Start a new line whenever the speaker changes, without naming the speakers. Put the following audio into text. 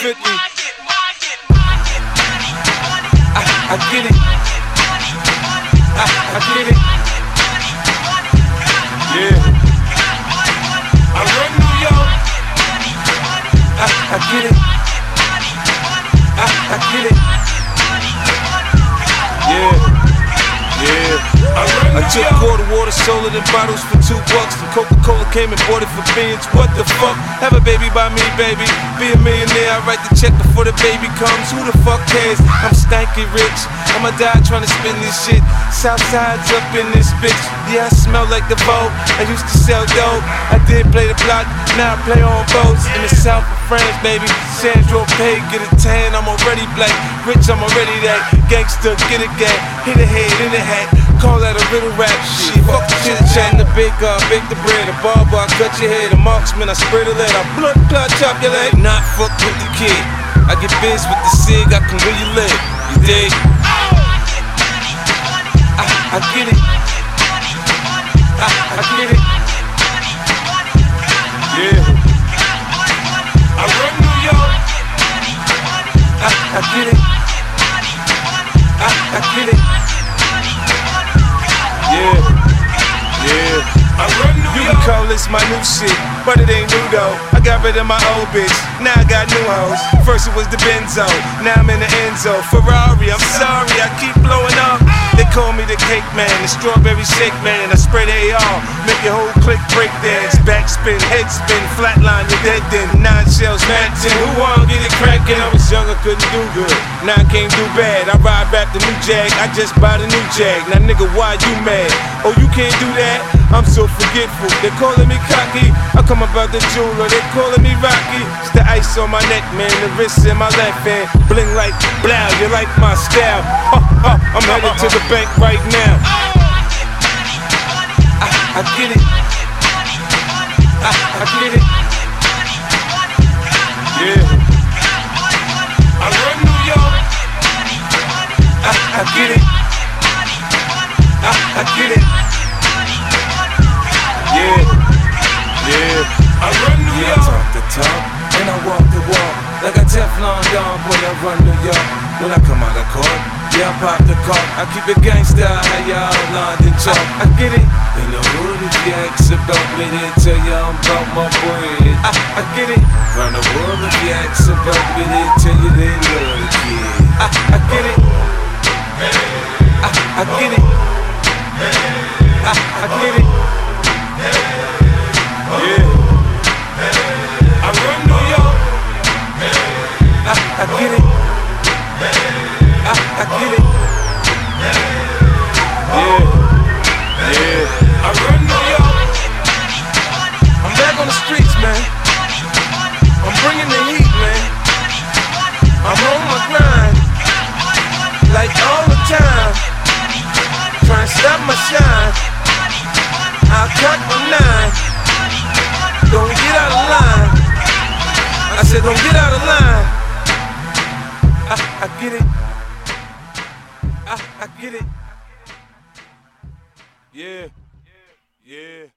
50. I get it. I get it. Yeah. I run New York. I get it. I get it. Yeah. I took quarter water, sold it in bottles for $2. And Coca-Cola came and bought it for beans. What the fuck? Have a baby by me, baby. Be a millionaire, I write the check before the baby comes. Who the fuck cares? I'm stanky rich. I'ma die trying to spin this shit. Southside's up in this bitch. Yeah, I smell like the boat. I used to sell dope. I did play the block, now I play on boats. In the south of France, baby. Sandro Pay, get a tan, I'm already black. Rich, I'm already that. Gangster, get a gang. Hit a head in the hat. Call that a little rap shit. Fuck the chit chat in the bake the bread. A barber, I cut your head. A marksman, I spray the lead. I blood clot, chop your leg. Not fuck with the kid. I get biz with the cig, I can really live. You dig? I get it. I get it. Yeah. I run New York. I get it. I get it. Yeah. I run New York. You can call this my new shit, but it ain't new though. I got rid of my old bitch, now I got new hoes. First it was the Benzo, now I'm in the Enzo. Ferrari, I'm sorry, I keep blowing up. They call me the cake man, the strawberry shake man. I spray the AR, make your whole clique break dance. Backspin, head spin, flatline, you're dead then. 9 shells, Mac 10, who wanna get it crackin'? I was young, I couldn't do good, now I can't do bad. I ride back the new Jag, I just bought a new Jag. Now nigga, why you mad? Oh, you can't do that? I'm so forgetful. They calling me cocky, I come about the jeweler. They calling me Rocky. It's the ice on my neck, man, the wrist in my left hand. Bling like blow, you like my style. I'm headed to the bank right now. I get it. I get it. Yeah. I run New York. I get it. I get it. Yeah. I run New York. I talk the talk and I walk the walk. Like a Teflon Don, boy, I run New York. When I come out of court, yeah, I pop the cork. I keep it gangsta, how y'all London talk. I get it. In the hood, if you ask about me, they tell you I'm about my bread. I get it. Round the world, if you ask about me, they tell you they love the kid. I get it. I get it. I get it. Yeah. I run New York. I get it. I get it. Yeah. I run New York. I'm back on the streets, man. I'm bringing the heat, man. I'm on my grind, like all the time. Trying to stop my shine. I'll cut my 9. Don't get out of line. I said don't get out of line. I get it. I get it. Yeah.